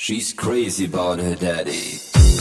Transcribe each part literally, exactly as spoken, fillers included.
She's crazy about her daddy.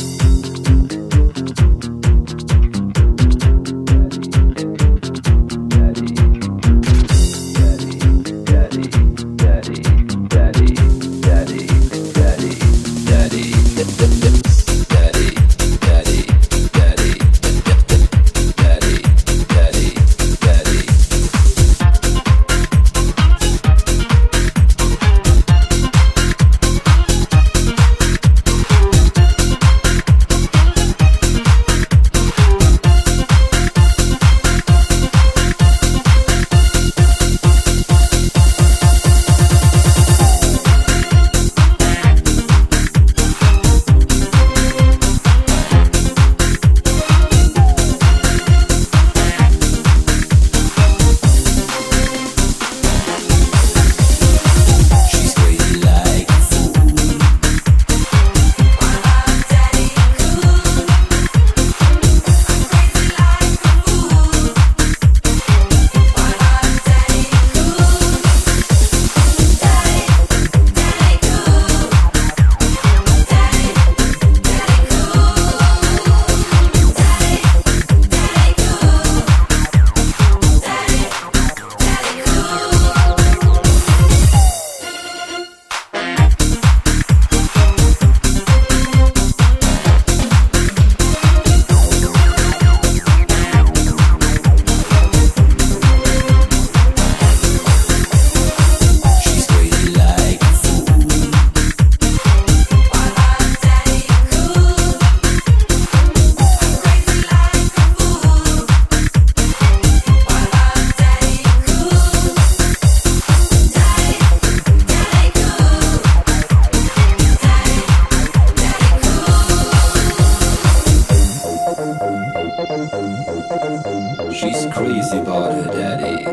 She's crazy about her daddy.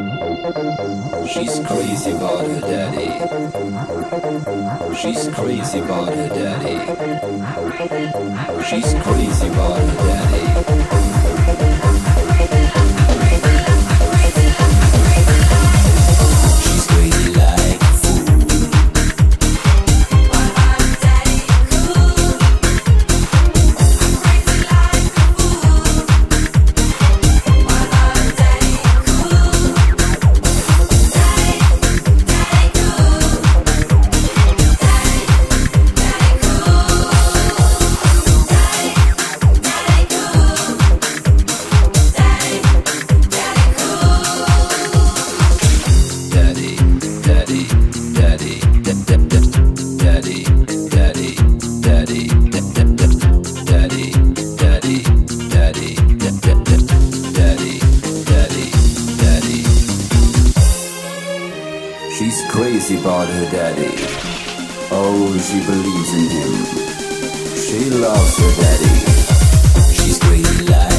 She's crazy about her daddy. She's crazy about her daddy. She's crazy about her daddy. She's crazy like a fool. While my daddy cool. I'm crazy like a fool. While my daddy cool. Daddy, daddy cool. Daddy, daddy cool. Daddy, daddy cool. Daddy, daddy cool. Daddy, daddy, daddy, daddy, daddy, daddy, daddy, daddy, daddy, daddy, daddy, daddy, daddy. She's crazy about her daddy. Oh, she believes in him. She loves her daddy. She's crazy like